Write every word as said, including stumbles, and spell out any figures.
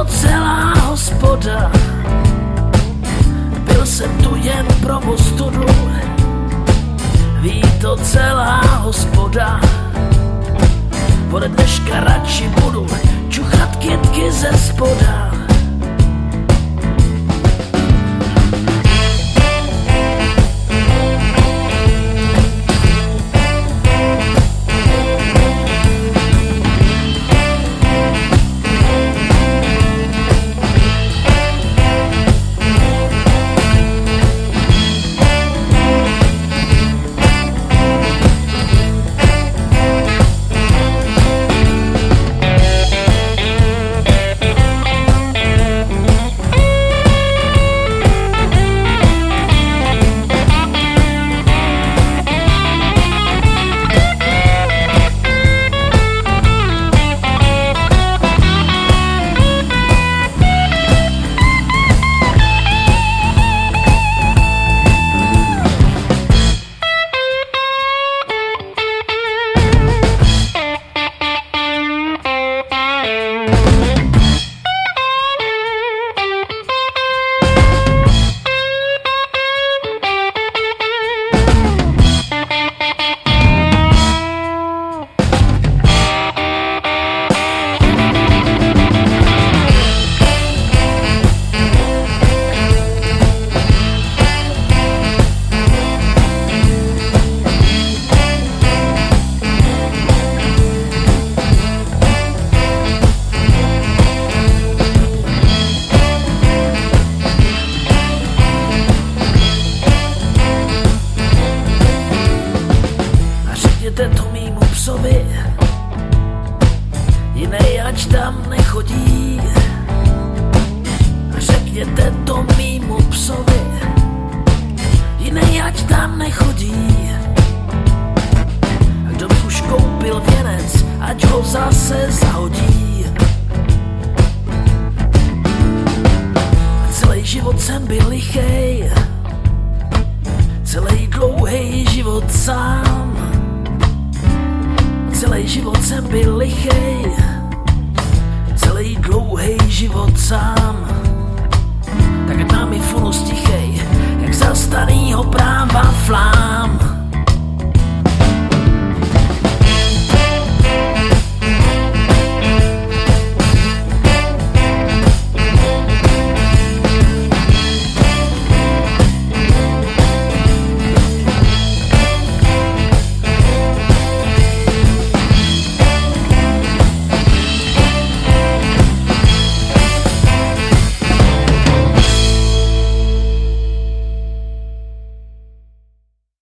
to celá hospoda, byl jsem tu jen pro ostudu. Ví to celá hospoda, ode dneška radši budu čuchat kytky ze spoda. Řekněte to mýmu psovi, jinej ať tam nechodí. Řekněte to mýmu psovi, jinej ať tam nechodí. Kdo mi už koupil věnec, ať ho zase zahodí. Celý život jsem byl lichej, celý dlouhý život sám. Celý život jsem byl lichej, celý dlouhý život sám. Tak ať mám i funu stichej, jak za starýho práva flám.